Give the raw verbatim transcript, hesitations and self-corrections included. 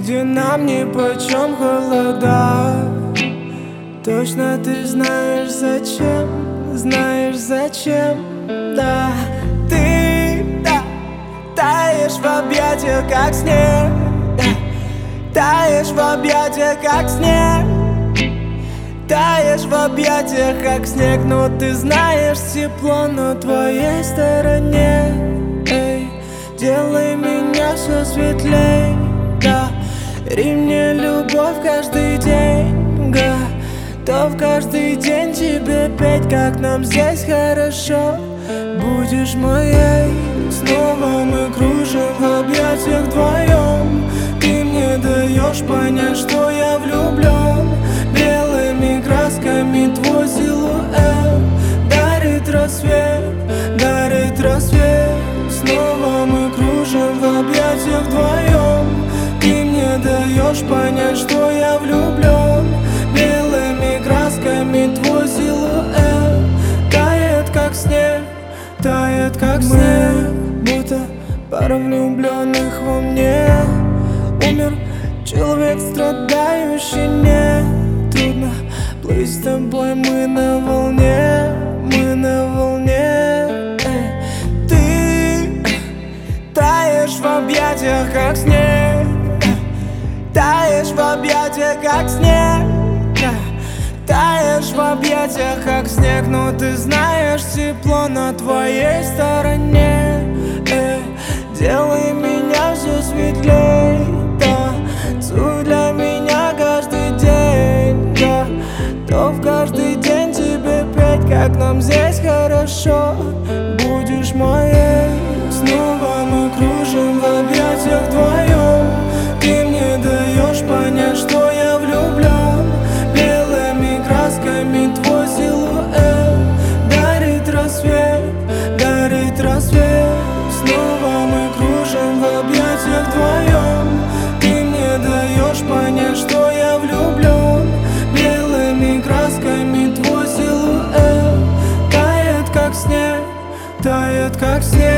где нам нипочем холода. Точно ты знаешь зачем, знаешь зачем, да. Ты, да, таешь в объятиях, как снег, да. Таешь в объятиях, как снег. Таешь в объятиях, как снег. Но ты знаешь тепло на твоей стороне. Эй, делай меня все светлей, да. Дари мне любовь каждый день, готов каждый день тебе петь, как нам здесь хорошо. Будешь моей, снова мы кружим в объятиях вдвоем. Ты мне даешь понять, что я влюблен. Белыми красками твой силуэт дарит рассвет, дарит рассвет. Снова мы кружим в объятиях вдвоем. Ты мне даешь понять, что я влюблен. Белыми красками твой силуэт тает, как снег, тает, как снег. Будто пара влюбленных во мне. Умер человек, страдающий, не трудно плыть с тобой, мы на волне, мы на волне. Эй, ты таешь в объятиях, как снег. Таешь в объятиях, как снег. Таешь в объятиях, как снег. Но ты знаешь тепло на твоей стороне. Эй, делай меня все светлей, да. Танцуй для меня каждый день, да. Готов каждый день тебе петь, как нам здесь хорошо. Будешь моей, снова мы кружим в объятиях вдвоем. Ты мне даешь понять, что я влюблен. Белыми красками твой силуэт дарит рассвет, дарит рассвет. Снова мы кружим в объятиях вдвоем. Ты мне даешь понять, что я влюблен. Белыми красками твой силуэт тает, как снег, тает, как снег.